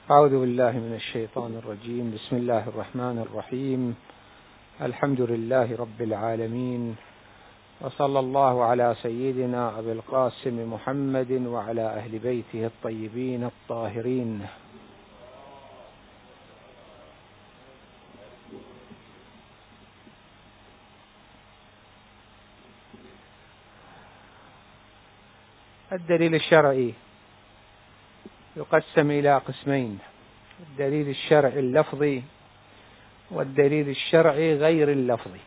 أعوذ بالله من الشيطان الرجيم. بسم الله الرحمن الرحيم. الحمد لله رب العالمين، وصلى الله على سيدنا أبي القاسم محمد وعلى أهل بيته الطيبين الطاهرين. الدليل الشرعي يقسم إلى قسمين: الدليل الشرعي اللفظي والدليل الشرعي غير اللفظي.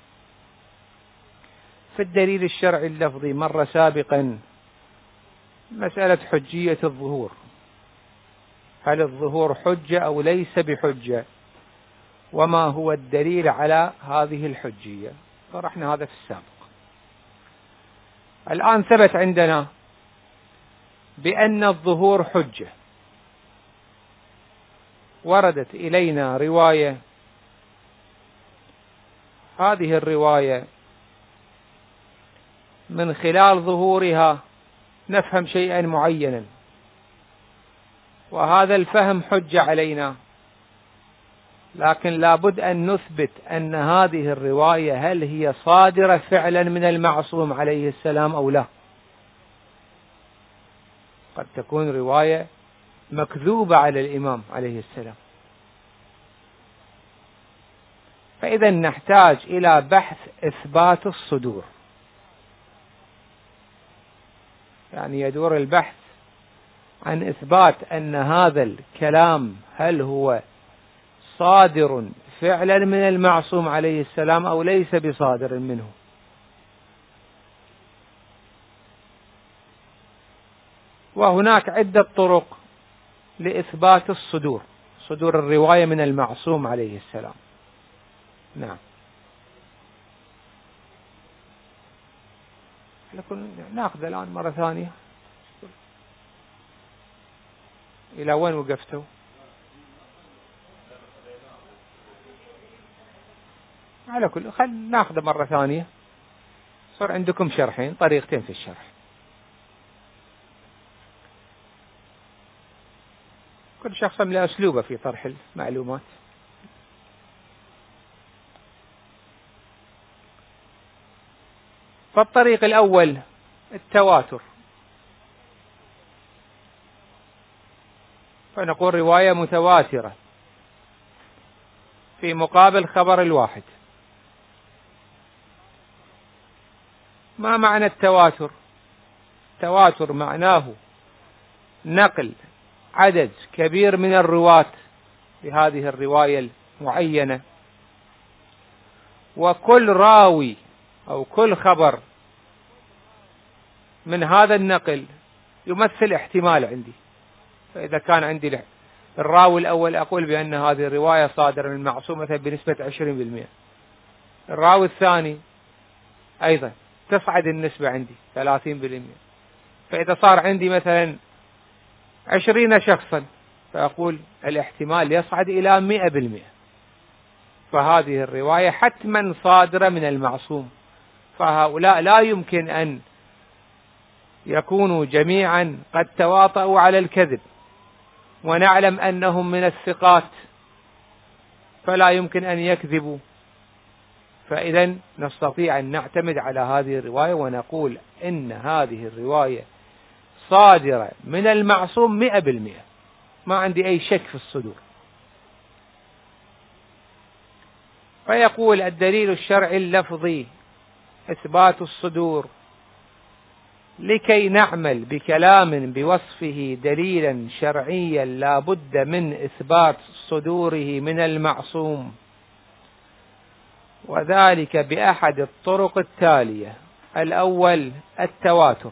في الدليل الشرعي اللفظي مر سابقا مسألة حجية الظهور، هل الظهور حجة أو ليس بحجة، وما هو الدليل على هذه الحجية، طرحنا هذا في السابق. الآن ثبت عندنا بأن الظهور حجة، وردت إلينا رواية، هذه الرواية من خلال ظهورها نفهم شيئا معينا، وهذا الفهم حجة علينا، لكن لابد أن نثبت أن هذه الرواية هل هي صادرة فعلا من المعصوم عليه السلام أو لا. قد تكون رواية مكذوبة على الإمام عليه السلام، فإذا نحتاج إلى بحث إثبات الصدور، يعني يدور البحث عن إثبات أن هذا الكلام هل هو صادر فعلا من المعصوم عليه السلام أو ليس بصادر منه. وهناك عدة طرق لإثبات الصدور، صدور الرواية من المعصوم عليه السلام. نعم، لكن نأخذ الآن مرة ثانية. إلى وين وقفتوا؟ على كل خل نأخذ مرة ثانية، صار عندكم شرحين، طريقتين في الشرح، كل شخص له أسلوبه في طرح المعلومات. فالطريق الأول التواتر، فنقول رواية متواترة في مقابل خبر الواحد. ما معنى التواتر؟ التواتر معناه نقل عدد كبير من الرواة بهذه الرواية المعينة، وكل راوي أو كل خبر من هذا النقل يمثل احتمال عندي. فإذا كان عندي الراوي الأول أقول بأن هذه الرواية صادرة من المعصوم مثلا بنسبة 20%، الراوي الثاني أيضا تصعد النسبة عندي 30%، فإذا صار عندي مثلا 20 شخصا فأقول الاحتمال يصعد إلى 100%، فهذه الرواية حتما صادرة من المعصوم. فهؤلاء لا يمكن أن يكونوا جميعا قد تواطؤوا على الكذب، ونعلم أنهم من الثقات فلا يمكن أن يكذبوا، فإذا نستطيع أن نعتمد على هذه الرواية ونقول إن هذه الرواية صادرة من المعصوم 100%، ما عندي أي شك في الصدور. فيقول الدليل الشرعي اللفظي إثبات الصدور، لكي نعمل بكلام بوصفه دليلا شرعيا لا بد من إثبات صدوره من المعصوم، وذلك بأحد الطرق التالية: الأول التواتر،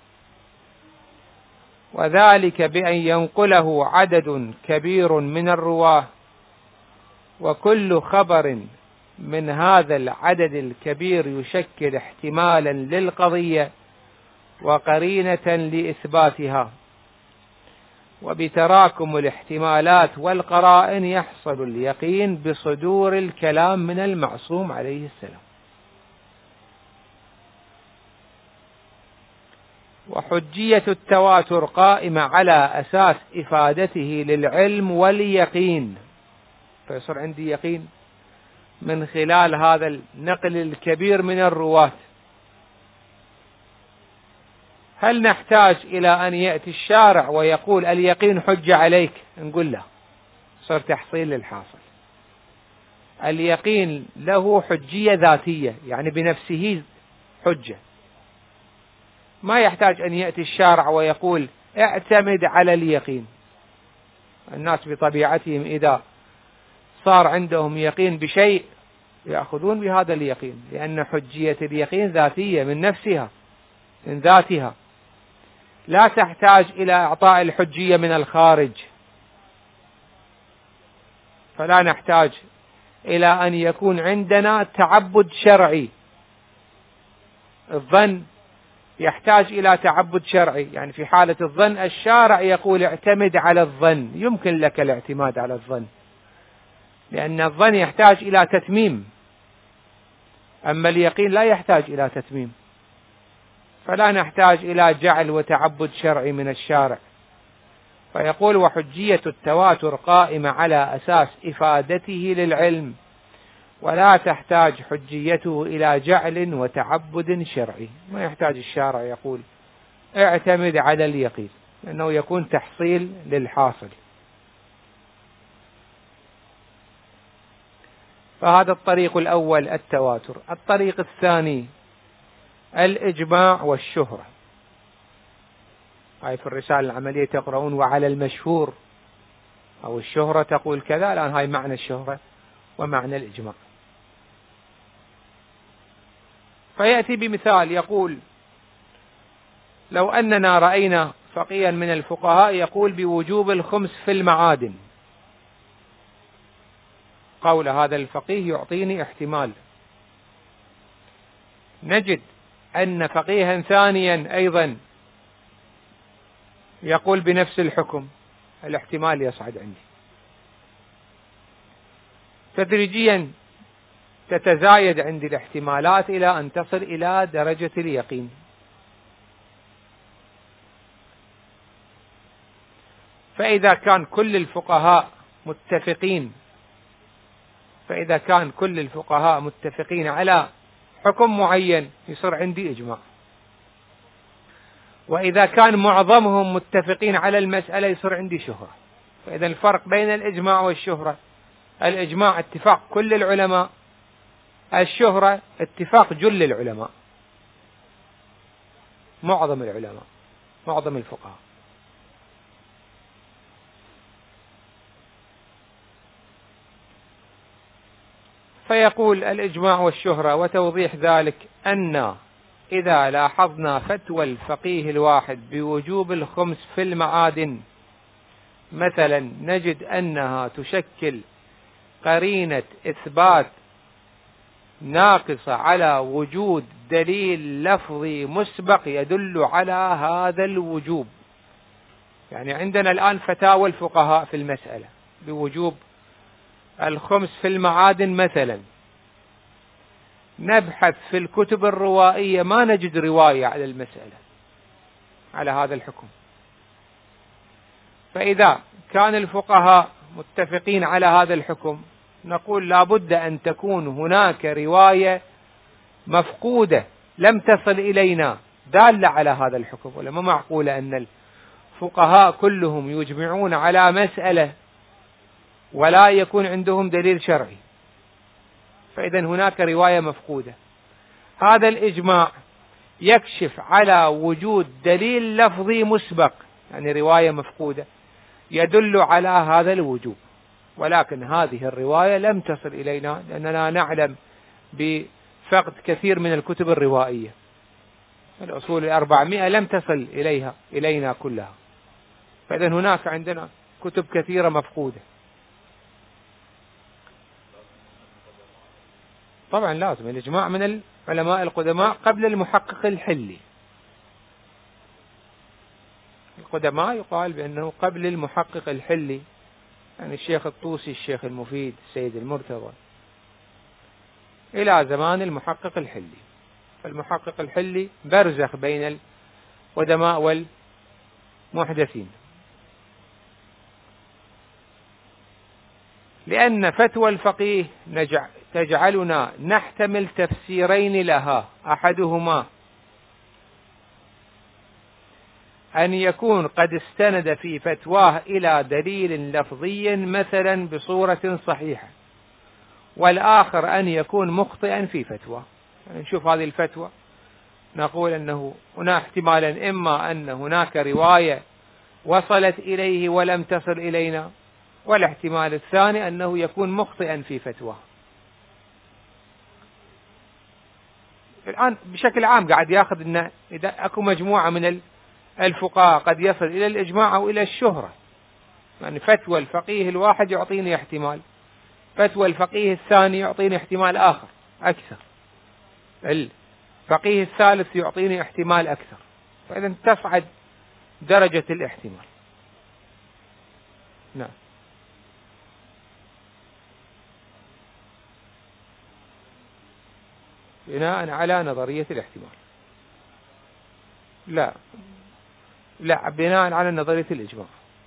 وذلك بأن ينقله عدد كبير من الرواة، وكل خبر من هذا العدد الكبير يشكل احتمالا للقضية وقرينة لإثباتها، وبتراكم الاحتمالات والقرائن يحصل اليقين بصدور الكلام من المعصوم عليه السلام. وحجية التواتر قائمة على أساس إفادته للعلم واليقين، فيصير عندي يقين من خلال هذا النقل الكبير من الرواة. هل نحتاج إلى أن يأتي الشارع ويقول اليقين حجة عليك؟ نقول لا، صار تحصيل للحاصل. اليقين له حجية ذاتية، يعني بنفسه حجة، ما يحتاج أن يأتي الشارع ويقول اعتمد على اليقين. الناس بطبيعتهم إذا صار عندهم يقين بشيء يأخذون بهذا اليقين، لأن حجية اليقين ذاتية من نفسها، من ذاتها، لا تحتاج إلى إعطاء الحجية من الخارج. فلا نحتاج إلى أن يكون عندنا تعبد شرعي. الظن يحتاج إلى تعبد شرعي، يعني في حالة الظن الشارع يقول اعتمد على الظن، يمكن لك الاعتماد على الظن، لأن الظن يحتاج إلى تتميم، أما اليقين لا يحتاج إلى تتميم، فلا نحتاج إلى جعل وتعبد شرعي من الشارع. فيقول وحجية التواتر قائمة على أساس إفادته للعلم، ولا تحتاج حجيته إلى جعل وتعبد شرعي. ما يحتاج الشارع يقول اعتمد على اليقين، لأنه يكون تحصيل للحاصل. فهذا الطريق الأول التواتر. الطريق الثاني الإجماع والشهرة. هاي في الرسالة العملية تقرؤون وعلى المشهور أو الشهرة تقول كذا، الآن هاي معنى الشهرة ومعنى الإجماع. فيأتي بمثال يقول لو أننا رأينا فقيها من الفقهاء يقول بوجوب الخمس في المعادن، قول هذا الفقيه يعطيني احتمال. نجد أن فقيها ثانيا أيضا يقول بنفس الحكم، الاحتمال يصعد عندي. تدريجيا تتزايد عندي الاحتمالات إلى أن تصل إلى درجة اليقين. فإذا كان كل الفقهاء متفقين على حكم معين يصير عندي إجماع. وإذا كان معظمهم متفقين على المسألة يصير عندي شهرة. فإذا الفرق بين الإجماع والشهرة، الإجماع اتفاق كل العلماء، الشهرة اتفاق جل العلماء، معظم العلماء، معظم الفقهاء. فيقول الإجماع والشهرة وتوضيح ذلك أن إذا لاحظنا فتوى الفقيه الواحد بوجوب الخمس في المعادن مثلا نجد أنها تشكل قرينة إثبات ناقصة على وجود دليل لفظي مسبق يدل على هذا الوجوب. يعني عندنا الآن فتاوى الفقهاء في المسألة بوجوب الخمس في المعادن مثلا، نبحث في الكتب الروائية ما نجد رواية على المسألة على هذا الحكم. فإذا كان الفقهاء متفقين على هذا الحكم نقول لابد أن تكون هناك رواية مفقودة لم تصل إلينا دالة على هذا الحكم. ولا ما معقولة أن الفقهاء كلهم يجمعون على مسألة ولا يكون عندهم دليل شرعي. فإذا هناك رواية مفقودة. هذا الإجماع يكشف على وجود دليل لفظي مسبق، يعني رواية مفقودة يدل على هذا الوجوب، ولكن هذه الرواية لم تصل إلينا لأننا نعلم بفقد كثير من الكتب الروائية. الأصول 400 لم تصل إلينا كلها. فإذا هناك عندنا كتب كثيرة مفقودة. طبعا لازم الإجماع من العلماء القدماء قبل المحقق الحلي. القدماء يقال بأنه قبل المحقق الحلي، يعني الشيخ الطوسي، الشيخ المفيد، السيد المرتضى، إلى زمان المحقق الحلي. فالمحقق الحلي برزخ بين قدماء والمحدثين. لأن فتوى الفقيه تجعلنا نحتمل تفسيرين لها، أحدهما أن يكون قد استند في فتواه إلى دليل لفظي مثلا بصورة صحيحة، والآخر أن يكون مخطئا في فتوى. يعني نشوف هذه الفتوى نقول أنه هناك احتمالا، إما أن هناك رواية وصلت إليه ولم تصل إلينا، والاحتمال الثاني أنه يكون مخطئا في فتوى. الآن بشكل عام قاعد يأخذ أن إذا أكو مجموعة من الفقهاء قد يصل إلى الإجماع أو إلى الشهرة، يعني فتوى الفقيه الواحد يعطيني احتمال، فتوى الفقيه الثاني يعطيني احتمال آخر أكثر، الفقيه الثالث يعطيني احتمال أكثر، فإذا تصعد درجة الاحتمال. نعم. بناء على نظرية الاحتمال. لا بناء على نظرية الإجماع،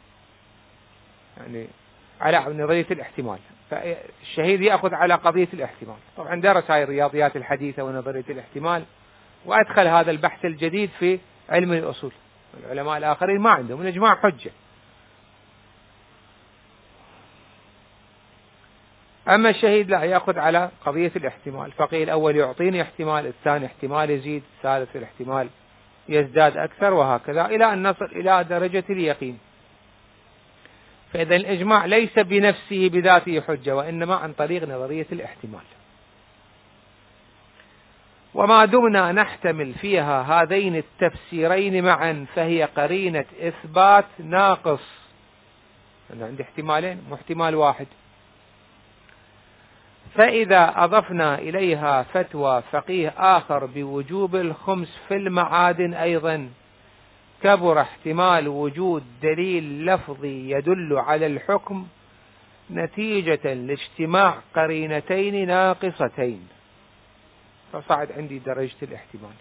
يعني على نظرية الاحتمال. فالشهيد يأخذ على قضية الاحتمال. طبعا درس هاي الرياضيات الحديثة ونظرية الاحتمال، وأدخل هذا البحث الجديد في علم الأصول. العلماء الآخرين ما عندهم الإجماع حجة. أما الشهيد لا، يأخذ على قضية الاحتمال. الفقيه الأول يعطيني احتمال، الثاني احتمال يزيد، الثالث الاحتمال يزداد أكثر، وهكذا إلى أن نصل إلى درجة اليقين. فإذا الإجماع ليس بنفسه بذاته حجة، وإنما عن طريق نظرية الاحتمال. وما دمنا نحتمل فيها هذين التفسيرين معا فهي قرينة إثبات ناقص. أنا عندي احتمالين واحتمال واحد. فإذا أضفنا إليها فتوى فقيه آخر بوجوب الخمس في المعادن أيضا، كبر احتمال وجود دليل لفظي يدل على الحكم نتيجة لاجتماع قرينتين ناقصتين، فصعد عندي درجة الاحتمال.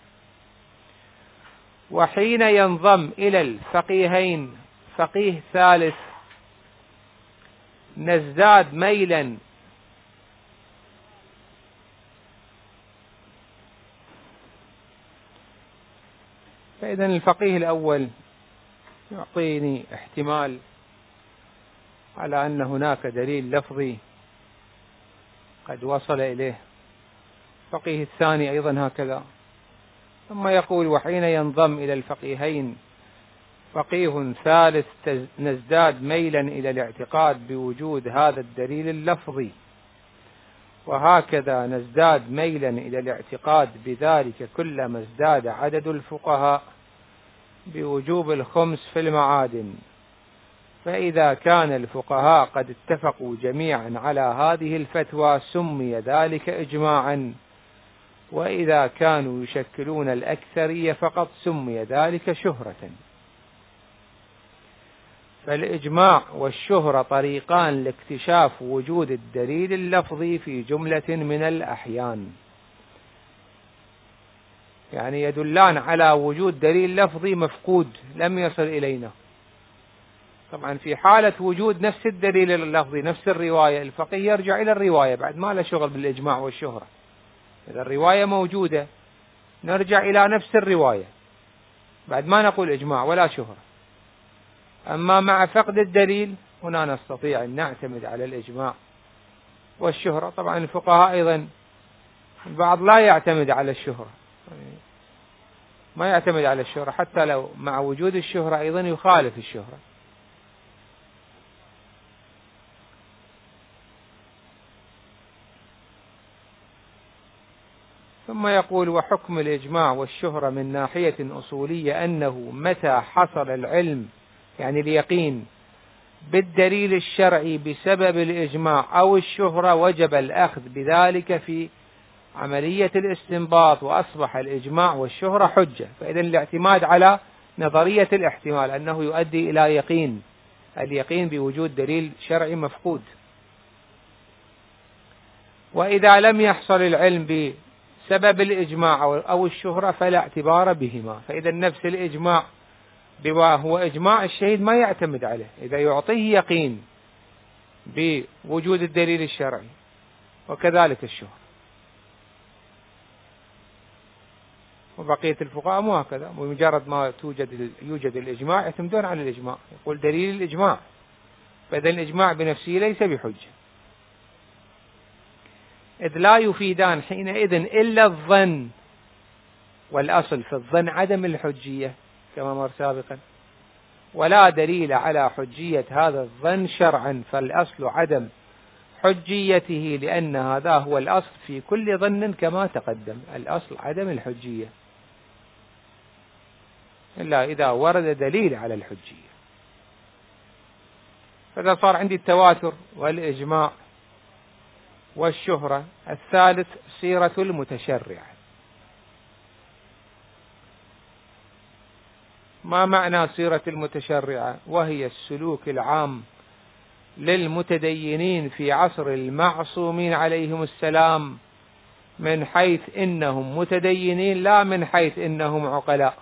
وحين ينضم إلى الفقيهين فقيه ثالث نزداد ميلا فإذا الفقيه الأول يعطيني احتمال على أن هناك دليل لفظي قد وصل إليه، الفقيه الثاني أيضا هكذا. ثم يقول وحين ينضم إلى الفقيهين فقيه ثالث نزداد ميلا إلى الاعتقاد بوجود هذا الدليل اللفظي، وهكذا نزداد ميلا إلى الاعتقاد بذلك كلما ازداد عدد الفقهاء بوجوب الخمس في المعادن. فإذا كان الفقهاء قد اتفقوا جميعا على هذه الفتوى سمي ذلك إجماعا، وإذا كانوا يشكلون الأكثرية فقط سمي ذلك شهرة. فالإجماع والشهرة طريقان لاكتشاف وجود الدليل اللفظي في جملة من الأحيان، يعني يدلان على وجود دليل لفظي مفقود لم يصل إلينا. طبعا في حالة وجود نفس الدليل اللفظي نفس الرواية، الفقيه يرجع إلى الرواية بعد ما له شغل بالإجماع والشهرة. إذا الرواية موجودة نرجع إلى نفس الرواية بعد ما نقول إجماع ولا شهرة. أما مع فقد الدليل هنا نستطيع أن نعتمد على الإجماع والشهرة. طبعا الفقهاء أيضا البعض لا يعتمد على الشهرة، ما يعتمد على الشهرة حتى لو مع وجود الشهرة أيضا يخالف الشهرة. ثم يقول وحكم الإجماع والشهرة من ناحية أصولية أنه متى حصل العلم يعني اليقين بالدليل الشرعي بسبب الإجماع أو الشهرة وجب الأخذ بذلك في عملية الاستنباط، وأصبح الإجماع والشهرة حجة. فإذا الاعتماد على نظرية الاحتمال أنه يؤدي إلى يقين، اليقين بوجود دليل شرعي مفقود. وإذا لم يحصل العلم سبب الإجماع أو الشهرة فلا اعتبار بهما. فإذا نفس الإجماع هو إجماع الشهيد ما يعتمد عليه إذا يعطيه يقين بوجود الدليل الشرعي، وكذلك الشهرة. وبقية الفقهاء مو هكذا، بمجرد ما يوجد الإجماع يعتمدون على الإجماع، يقول دليل الإجماع، فإذا الإجماع بنفسه ليس بحجة، إذ لا يفيدان حينئذ إلا الظن، والأصل في الظن عدم الحجية كما مر سابقا، ولا دليل على حجية هذا الظن شرعا، فالأصل عدم حجيته، لأن هذا هو الأصل في كل ظن كما تقدم، الأصل عدم الحجية إلا إذا ورد دليل على الحجية. فإذا صار عندي التواتر والإجماع والشهرة، الثالث سيرة المتشرع. ما معنى سيرة المتشرع؟ وهي السلوك العام للمتدينين في عصر المعصومين عليهم السلام، من حيث إنهم متدينين لا من حيث إنهم عقلاء،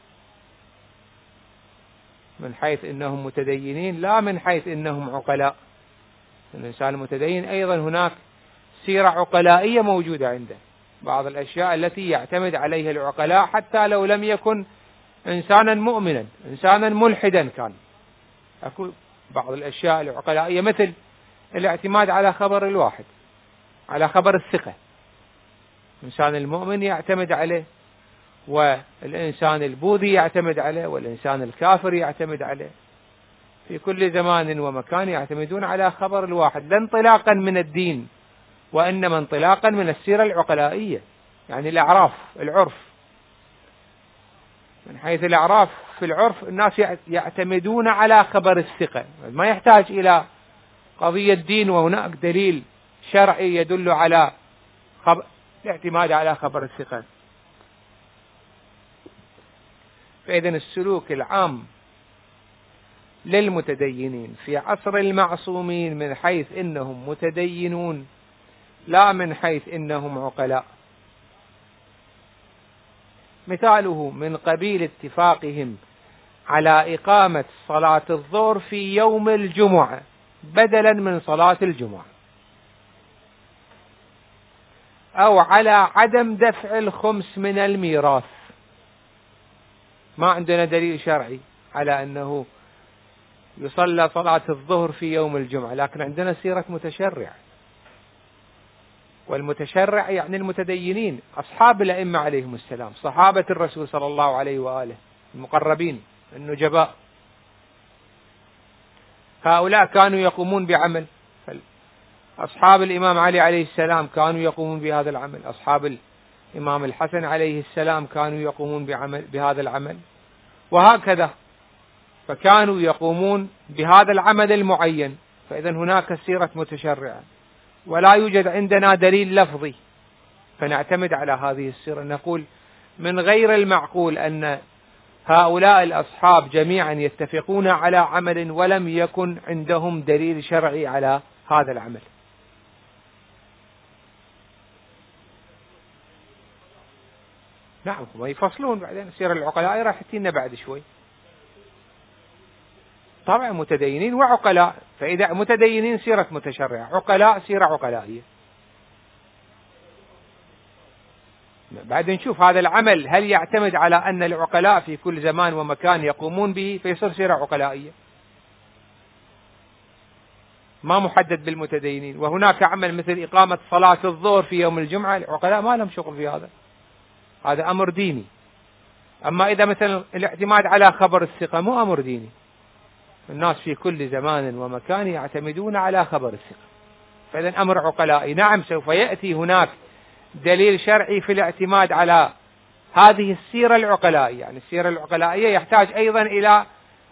من حيث إنهم متدينين لا من حيث إنهم عقلاء. الإنسان المتدين أيضا هناك سيرة عقلائية موجودة عنده، بعض الأشياء التي يعتمد عليها العقلاء حتى لو لم يكن إنسانا مؤمنا، إنسانا ملحدا كان، أكو بعض الأشياء العقلائية مثل الاعتماد على خبر الواحد، على خبر الثقة، الإنسان المؤمن يعتمد عليه، والإنسان البوذي يعتمد عليه، والإنسان الكافر يعتمد عليه، في كل زمان ومكان يعتمدون على خبر الواحد، لا انطلاقا من الدين وإنما انطلاقا من السيرة العقلائية، يعني الأعراف، العرف، من حيث الأعراف في العرف الناس يعتمدون على خبر الثقة، ما يحتاج إلى قضية دين وهناك دليل شرعي يدل على الاعتماد على خبر الثقة. فإذن السلوك العام للمتدينين في عصر المعصومين من حيث إنهم متدينون لا من حيث إنهم عقلاء، مثاله من قبيل اتفاقهم على إقامة صلاة الظهر في يوم الجمعة بدلا من صلاة الجمعة، أو على عدم دفع الخمس من الميراث. ما عندنا دليل شرعي على أنه يصلى صلاة الظهر في يوم الجمعة، لكن عندنا سيرة متشرع، والمتشرع يعني المتدينين أصحاب الأئمة عليهم السلام، صحابة الرسول صلى الله عليه وآله المقربين النجباء، هؤلاء كانوا يقومون بعمل، أصحاب الإمام علي عليه السلام كانوا يقومون بهذا العمل، أصحاب الإمام الحسن عليه السلام كانوا يقومون بهذا العمل، وهكذا، فكانوا يقومون بهذا العمل المعين، فإذا هناك سيرة متشرعة، ولا يوجد عندنا دليل لفظي فنعتمد على هذه السيرة، نقول من غير المعقول أن هؤلاء الأصحاب جميعا يتفقون على عمل ولم يكن عندهم دليل شرعي على هذا العمل. نعم، هم يفصلون بعدين، السيرة العقلاء راح تجينا بعد شوي، طبعا متدينين وعقلاء، فإذا متدينين سيرة متشرعة، عقلاء سيرة عقلائية. بعد نشوف هذا العمل هل يعتمد على أن العقلاء في كل زمان ومكان يقومون به فيصير سيرة عقلائية، ما محدد بالمتدينين. وهناك عمل مثل إقامة صلاة الظهر في يوم الجمعة، العقلاء ما لهم شغل في هذا، هذا أمر ديني. أما إذا مثلا الاعتماد على خبر الثقة مو أمر ديني، الناس في كل زمان ومكان يعتمدون على خبر الثقة، فإذا أمر عقلائي. نعم، سوف يأتي هناك دليل شرعي في الاعتماد على هذه السيرة العقلائية، يعني السيرة العقلائية يحتاج أيضا إلى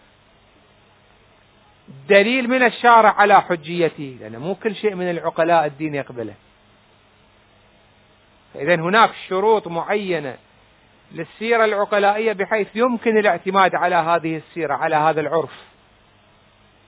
دليل من الشارع على حجيته، لأن مو كل شيء من العقلاء الدين يقبله، فإذا هناك شروط معينة للسيرة العقلائية بحيث يمكن الاعتماد على هذه السيرة، على هذا العرف.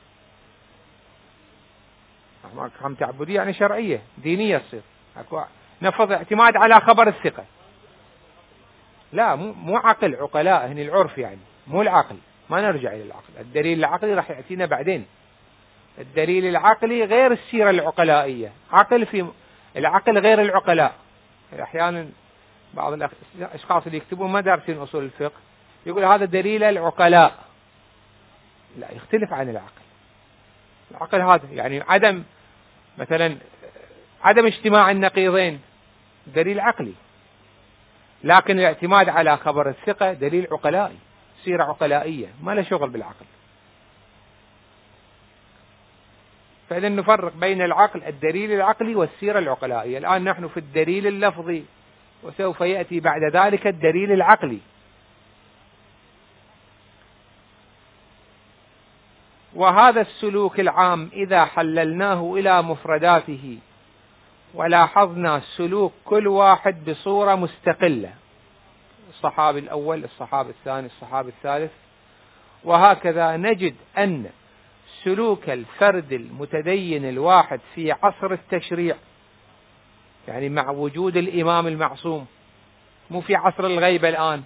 أحكام تعبدية يعني شرعية دينية تصير، نفرض اعتماد على خبر الثقة، لا مو عقل، عقلاء هني العرف يعني، مو العقل، ما نرجع إلى العقل. الدليل العقلي راح يأتينا بعدين. الدليل العقلي غير السيرة العقلائية، العقل غير العقلاء. أحيانا بعض الأشخاص اللي يكتبون ما دارسين أصول الفقه يقول هذا دليل العقلاء، لا، يختلف عن العقل. العقل هذا يعني مثلا عدم اجتماع النقيضين دليل عقلي، لكن الاعتماد على خبر الثقة دليل عقلائي، سيرة عقلائية ما له شغل بالعقل. فإذا نفرق بين الدليل العقلي والسيرة العقلائية. الآن نحن في الدليل اللفظي، وسوف يأتي بعد ذلك الدليل العقلي. وهذا السلوك العام إذا حللناه إلى مفرداته ولاحظنا سلوك كل واحد بصورة مستقلة، الصحابي الأول، الصحابي الثاني، الصحابي الثالث، وهكذا، نجد أن سلوك الفرد المتدين الواحد في عصر التشريع، يعني مع وجود الإمام المعصوم، مو في عصر الغيبة الآن،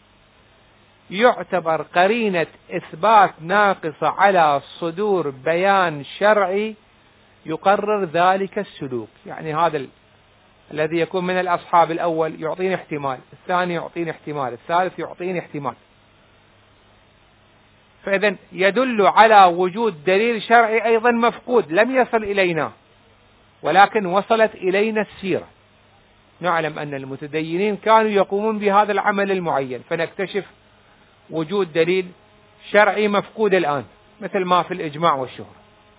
يعتبر قرينة إثبات ناقصة على صدور بيان شرعي يقرر ذلك السلوك. يعني هذا الذي يكون من الأصحاب الأول يعطيني احتمال، الثاني يعطيني احتمال، الثالث يعطيني احتمال. فإذا يدل على وجود دليل شرعي أيضا مفقود لم يصل إلينا، ولكن وصلت إلينا السيرة. نعلم أن المتدينين كانوا يقومون بهذا العمل المعين، فنكتشف وجود دليل شرعي مفقود الآن، مثل ما في الإجماع والشهرة.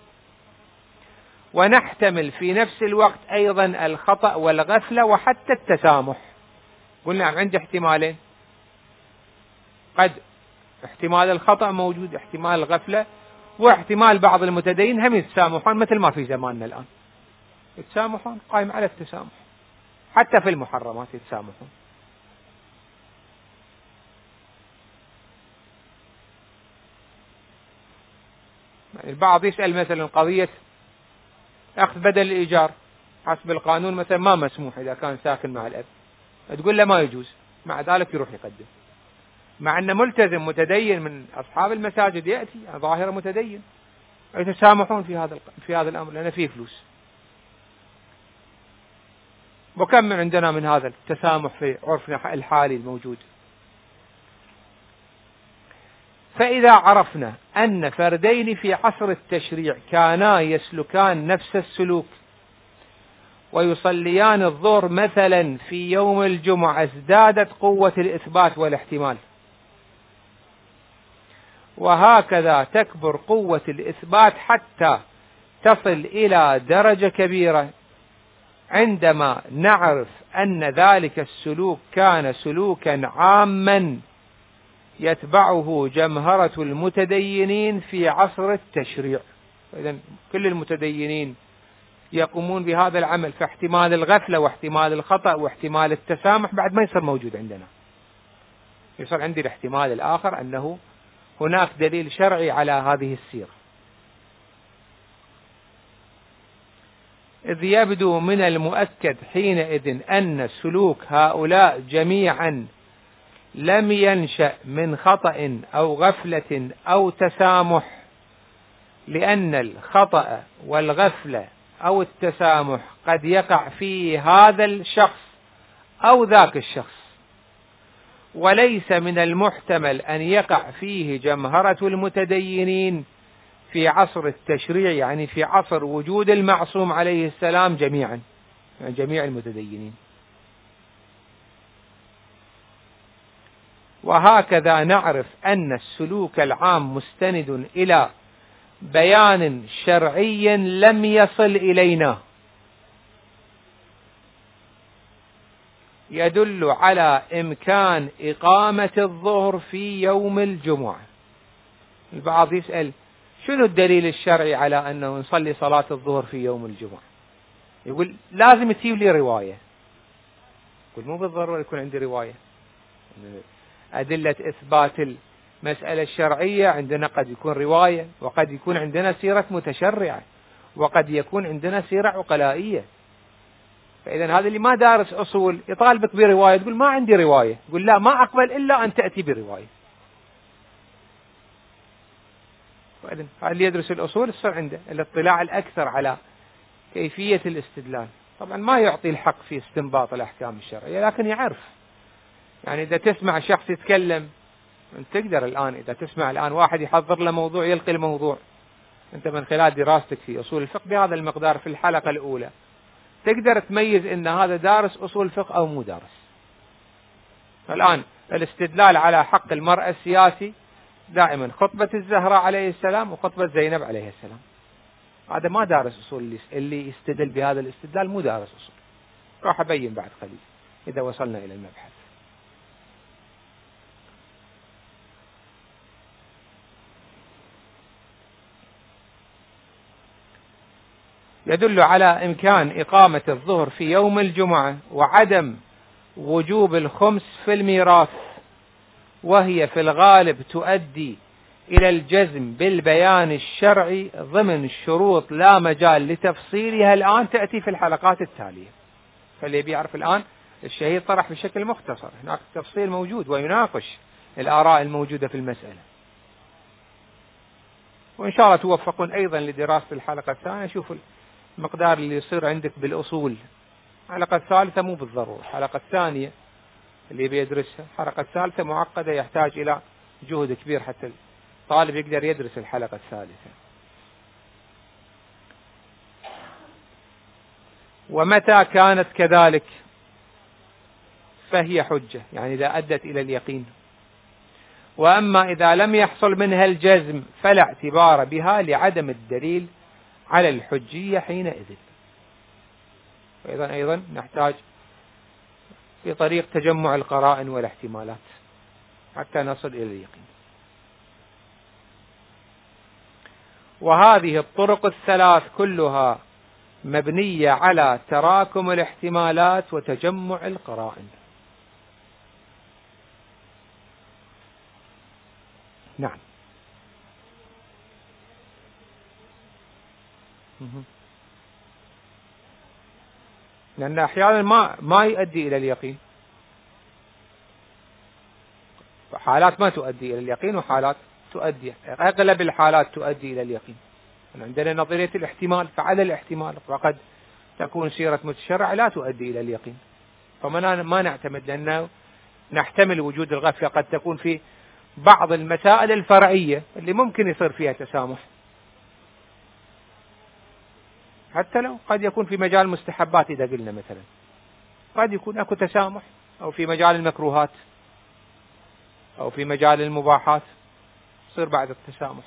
ونحتمل في نفس الوقت أيضا الخطأ والغفلة وحتى التسامح. قلنا عندي احتمالين، قد احتمال الخطأ موجود، احتمال الغفلة، واحتمال بعض المتدين هم يتسامحون مثل ما في زماننا الآن، يتسامحون، قائم على التسامح، حتى في المحرمات يتسامحون. يعني البعض يسأل مثلا قضية أخذ بدل الإيجار حسب القانون مثلا ما مسموح إذا كان ساكن مع الأب، تقول له ما يجوز، مع ذلك يروح يقدم، مع أنه ملتزم متدين من أصحاب المساجد، يأتي ظاهرة متدين، يتسامحون في هذا الأمر لأنه فيه فلوس. وكم من عندنا من هذا التسامح في عرفنا الحالي الموجود. فإذا عرفنا أن فردين في عصر التشريع كانا يسلكان نفس السلوك ويصليان الظهر مثلا في يوم الجمعة، ازدادت قوة الإثبات والاحتمال، وهكذا تكبر قوة الإثبات حتى تصل إلى درجة كبيرة عندما نعرف أن ذلك السلوك كان سلوكا عاما يتبعه جمهرة المتدينين في عصر التشريع. إذن كل المتدينين يقومون بهذا العمل، فاحتمال الغفلة واحتمال الخطأ واحتمال التسامح بعد ما يصير موجود عندنا، يصير عندي الاحتمال الآخر أنه هناك دليل شرعي على هذه السيرة. إذ يبدو من المؤكد حينئذ أن سلوك هؤلاء جميعا لم ينشأ من خطأ أو غفلة أو تسامح، لأن الخطأ والغفلة أو التسامح قد يقع فيه هذا الشخص أو ذاك الشخص، وليس من المحتمل أن يقع فيه جمهرة المتدينين في عصر التشريع، يعني في عصر وجود المعصوم عليه السلام جميعا، يعني جميع المتدينين. وهكذا نعرف أن السلوك العام مستند إلى بيان شرعي لم يصل إلينا يدل على إمكان إقامة الظهر في يوم الجمعة. البعض يسأل شنو الدليل الشرعي على أنه نصلي صلاة الظهر في يوم الجمعة؟ يقول لازم تجيب لي رواية. يقول مو بالضرورة يكون عندي رواية، أدلة إثبات المسألة الشرعية عندنا قد يكون رواية، وقد يكون عندنا سيرة متشرعة، وقد يكون عندنا سيرة عقلائية. فإذا هذا اللي ما دارس أصول يطالبك برواية، تقول ما عندي رواية، تقول لا ما أقبل إلا أن تأتي برواية. وإذن هذا اللي يدرس الأصول يصير عنده الاطلاع الأكثر على كيفية الاستدلال. طبعا ما يعطي الحق في استنباط الأحكام الشرعية، لكن يعرف. يعني إذا تسمع شخص يتكلم، أنت تقدر الآن إذا تسمع الآن واحد يحضر له موضوع يلقي الموضوع، أنت من خلال دراستك في أصول الفقه بهذا المقدار في الحلقة الأولى تقدر تميز إن هذا دارس أصول الفقه أو مو دارس. الآن الاستدلال على حق المرأة السياسي دائما خطبة الزهراء عليه السلام وخطبة زينب عليه السلام، هذا ما دارس أصول، اللي يستدل بهذا الاستدلال مو دارس أصول. راح أبين بعد قليل إذا وصلنا إلى المبحث. يدل على إمكان إقامة الظهر في يوم الجمعة وعدم وجوب الخمس في الميراث، وهي في الغالب تؤدي إلى الجزم بالبيان الشرعي ضمن شروط لا مجال لتفصيلها الآن تأتي في الحلقات التالية. فاللي بيعرف الآن الشهيد طرح بشكل مختصر، هناك تفصيل موجود ويناقش الآراء الموجودة في المسألة. وإن شاء الله توفقون أيضا لدراسة الحلقة الثانية. شوفوا المقدار اللي يصير عندك بالأصول. الحلقة الثالثة مو بالضرورة، الحلقة الثانية اللي بيدرسها، الحلقة الثالثة معقدة يحتاج إلى جهد كبير حتى الطالب يقدر يدرس الحلقة الثالثة. ومتى كانت كذلك فهي حجة، يعني إذا أدت إلى اليقين. وأما إذا لم يحصل منها الجزم فلا اعتبار بها لعدم الدليل على الحجية حينئذ. وإذا أيضا نحتاج في طريق تجمع القرائن والاحتمالات حتى نصل إلى اليقين. وهذه الطرق الثلاث كلها مبنية على تراكم الاحتمالات وتجمع القرائن. نعم. لأن أحيانا ما يؤدي إلى اليقين، حالات ما تؤدي إلى اليقين وحالات تؤدي، أغلب الحالات تؤدي إلى اليقين. عندنا نظرية الاحتمال، فعلى الاحتمال وقد تكون سيرة متشرع لا تؤدي إلى اليقين، فما نعتمد، لأنه نحتمل وجود الغفلة. قد تكون في بعض المسائل الفرعية اللي ممكن يصير فيها تسامح، حتى لو قد يكون في مجال المستحبات إذا قلنا مثلا قد يكون أكو تسامح، أو في مجال المكروهات أو في مجال المباحات يصير بعد التسامح.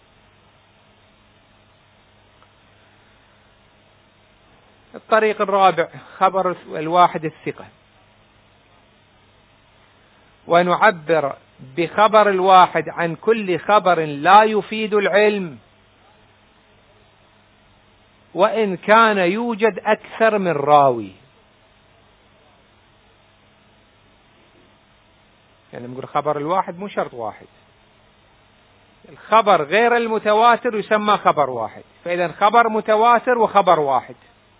الطريق الرابع خبر الواحد الثقة. ونعبر بخبر الواحد عن كل خبر لا يفيد العلم وإن كان يوجد أكثر من راوي. يعني نقول خبر الواحد مو شرط واحد، الخبر غير المتواتر يسمى خبر واحد. فإذا خبر متواتر وخبر واحد،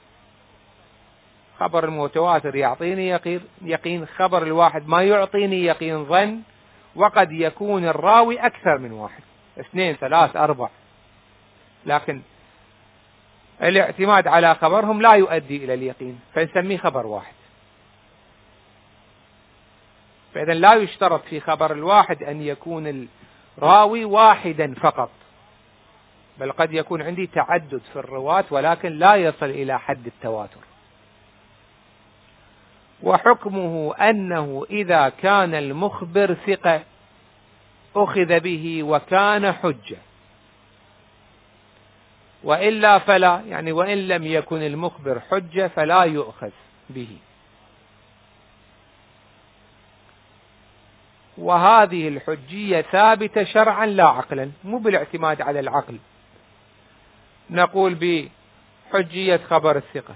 خبر المتواتر يعطيني يقين، خبر الواحد ما يعطيني يقين، ظن، وقد يكون الراوي أكثر من واحد، 2 3 4، لكن الاعتماد على خبرهم لا يؤدي إلى اليقين فنسميه خبر واحد. فإذا لا يشترط في خبر الواحد أن يكون الراوي واحدا فقط، بل قد يكون عندي تعدد في الرواة ولكن لا يصل إلى حد التواتر. وحكمه أنه إذا كان المخبر ثقة أخذ به وكان حجة، وإلا فلا، يعني وإن لم يكن المخبر حجة فلا يؤخذ به. وهذه الحجية ثابتة شرعا لا عقلا، مو بالاعتماد على العقل نقول بحجية خبر الثقة.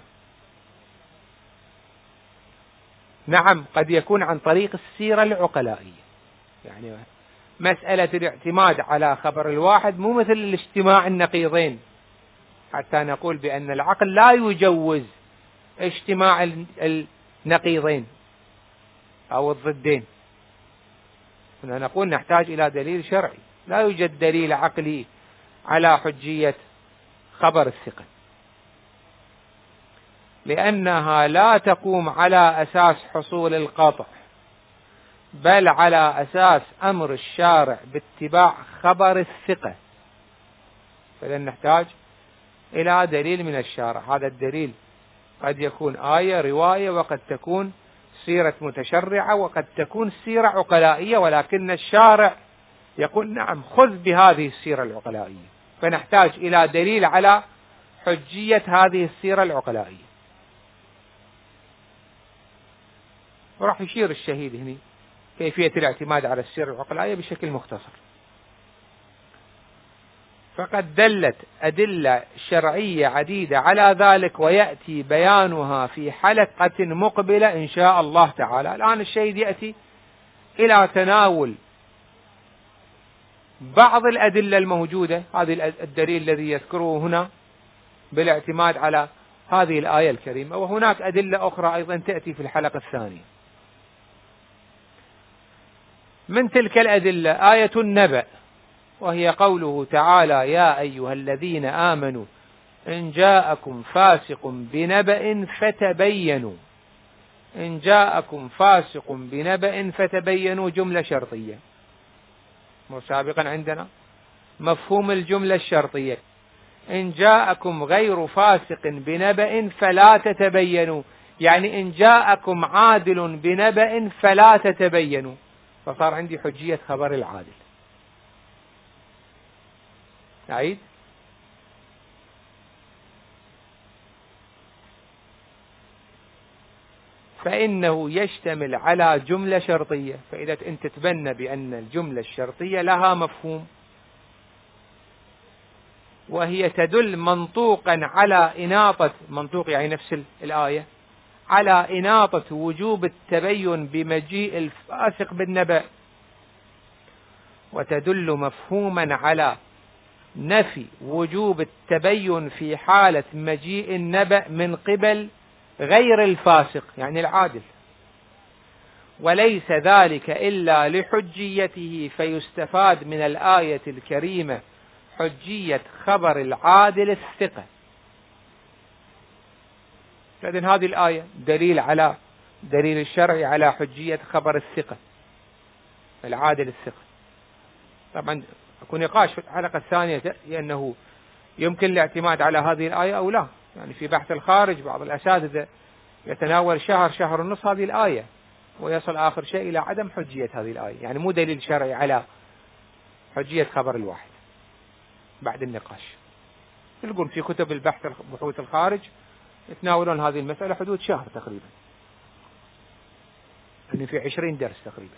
نعم قد يكون عن طريق السيرة العقلائية، يعني مسألة الاعتماد على خبر الواحد مو مثل الاجتماع النقيضين حتى نقول بأن العقل لا يجوز اجتماع النقيضين أو الضدين. هنا نقول نحتاج إلى دليل شرعي، لا يوجد دليل عقلي على حجية خبر الثقة، لأنها لا تقوم على أساس حصول القطع، بل على أساس أمر الشارع باتباع خبر الثقة. فلن نحتاج إلى دليل من الشارع. هذا الدليل قد يكون آية رواية، وقد تكون سيرة متشرعة، وقد تكون سيرة عقلائية، ولكن الشارع يقول نعم خذ بهذه السيرة العقلائية، فنحتاج إلى دليل على حجية هذه السيرة العقلائية. وراح يشير الشهيد هنا كيفية الاعتماد على السيرة العقلائية بشكل مختصر. فقد دلت أدلة شرعية عديدة على ذلك، ويأتي بيانها في حلقة مقبلة إن شاء الله تعالى. الآن الشهيد يأتي إلى تناول بعض الأدلة الموجودة، هذه الدليل الذي يذكره هنا بالاعتماد على هذه الآية الكريمة، وهناك أدلة أخرى أيضا تأتي في الحلقة الثانية. من تلك الأدلة آية النبأ، وهي قوله تعالى يا أيها الذين آمنوا إن جاءكم فاسق بنبأ فتبينوا. إن جاءكم فاسق بنبأ فتبينوا جملة شرطية، مسابقا عندنا مفهوم الجملة الشرطية. إن جاءكم غير فاسق بنبأ فلا تتبينوا، يعني إن جاءكم عادل بنبأ فلا تتبينوا، فصار عندي حجية خبر العادل. أعيد: فإنه يشتمل على جملة شرطية، فإذا أنت تتبنى بأن الجملة الشرطية لها مفهوم، وهي تدل منطوقا على إناطة، منطوق يعني نفس الآية، على إناطة وجوب التبين بمجيء الفاسق بالنبأ، وتدل مفهوما على نفي وجوب التبين في حالة مجيء النبأ من قبل غير الفاسق يعني العادل، وليس ذلك إلا لحجيته، فيستفاد من الآية الكريمة حجية خبر العادل الثقة. إذن هذه الآية دليل الشرعي على حجية خبر الثقة العادل الثقة. طبعا يكون نقاش في الحلقة الثانية لأنه يمكن الاعتماد على هذه الآية أو لا، يعني في بحث الخارج بعض الأساتذة يتناول شهر ونصف هذه الآية ويصل آخر شيء إلى عدم حجية هذه الآية، يعني مو دليل شرعي على حجية خبر الواحد. بعد النقاش يلقون في كتب البحث بحوث الخارج يتناولون هذه المسألة حدود شهر تقريبا، يعني في 20 درس تقريبا.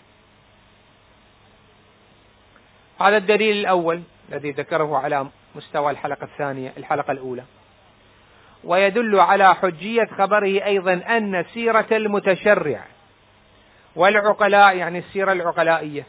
هذا الدليل الأول الذي ذكره على مستوى الحلقة الثانية الحلقة الأولى. ويدل على حجية خبره أيضا أن سيرة المتشرع والعقلاء، يعني السيرة العقلائية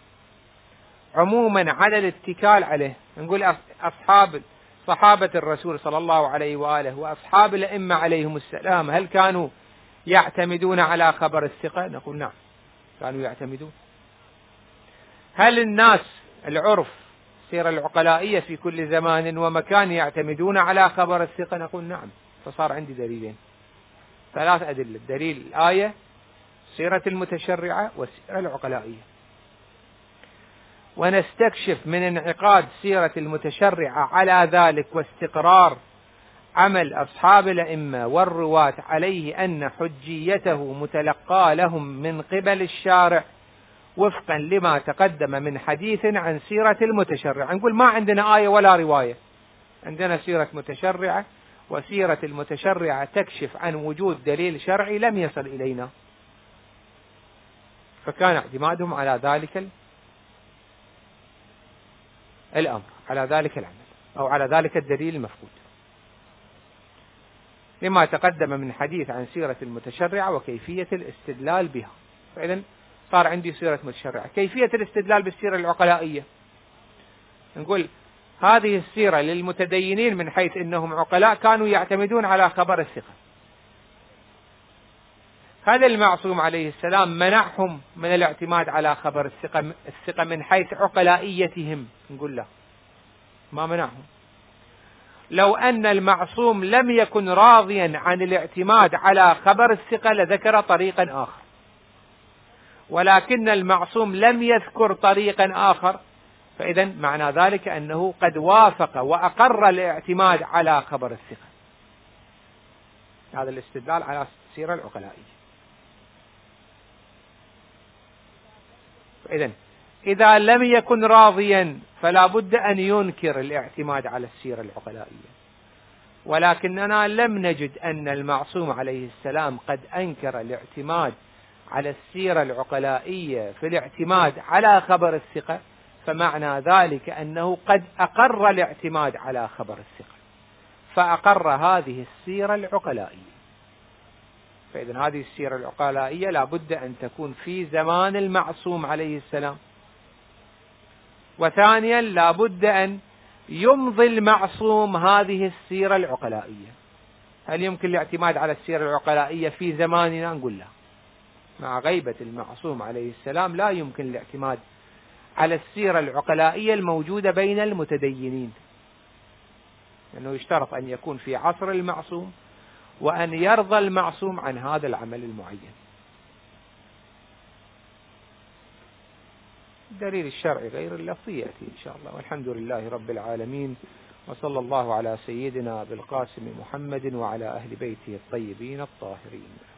عموما على الاتكال عليه. نقول صحابة الرسول صلى الله عليه وآله وأصحاب الأئمة عليهم السلام هل كانوا يعتمدون على خبر الثقة؟ نقول نعم كانوا يعتمدون. هل الناس العرف السيرة العقلائية في كل زمان ومكان يعتمدون على خبر الثقة؟ نقول نعم. فصار عندي دليلين، 3 أدلة: دليل الآية، سيرة المتشرعة، والسيرة العقلائية. ونستكشف من انعقاد سيرة المتشرعة على ذلك واستقرار عمل أصحاب الأئمة والرواة عليه أن حجيته متلقى لهم من قبل الشارع وفقا لما تقدم من حديث عن سيرة المتشرع. نقول ما عندنا آية ولا رواية، عندنا سيرة متشرعة، وسيرة المتشرعة تكشف عن وجود دليل شرعي لم يصل إلينا، فكان اعتمادهم على ذلك الأمر، على ذلك العمل، أو على ذلك الدليل المفقود لما تقدم من حديث عن سيرة المتشرعة وكيفية الاستدلال بها. فإذن صار عندي سيرة متشرعة. كيفية الاستدلال بالسيرة العقلائية، نقول هذه السيرة للمتدينين من حيث أنهم عقلاء كانوا يعتمدون على خبر الثقة، هذا المعصوم عليه السلام منعهم من الاعتماد على خبر الثقة من حيث عقلائيتهم، نقول له ما منعهم. لو أن المعصوم لم يكن راضيا عن الاعتماد على خبر الثقة لذكر طريقا آخر، ولكن المعصوم لم يذكر طريقا آخر، فإذا معنى ذلك أنه قد وافق وأقر الاعتماد على خبر الثقة. هذا الاستدلال على السيرة العقلائية. فإذا إذا لم يكن راضيا فلا بد أن ينكر الاعتماد على السيرة العقلائية، ولكننا لم نجد أن المعصوم عليه السلام قد أنكر الاعتماد على السيرة العقلائية في الاعتماد على خبر الثقة، فمعنى ذلك أنه قد أقر الاعتماد على خبر الثقة، فأقر هذه السيرة العقلائية. فإذا هذه السيرة العقلائية لا بد أن تكون في زمان المعصوم عليه السلام. وثانيا لا بد أن يمضي المعصوم هذه السيرة العقلائية. هل يمكن الاعتماد على السيرة العقلائية في زماننا؟ نقول لا، مع غيبة المعصوم عليه السلام لا يمكن الاعتماد على السيرة العقلائية الموجودة بين المتدينين، لأنه يشترط أن يكون في عصر المعصوم وأن يرضى المعصوم عن هذا العمل المعين. الدليل الشرعي غير اللفظي يأتي إن شاء الله. والحمد لله رب العالمين، وصلى الله على سيدنا بالقاسم محمد وعلى أهل بيته الطيبين الطاهرين.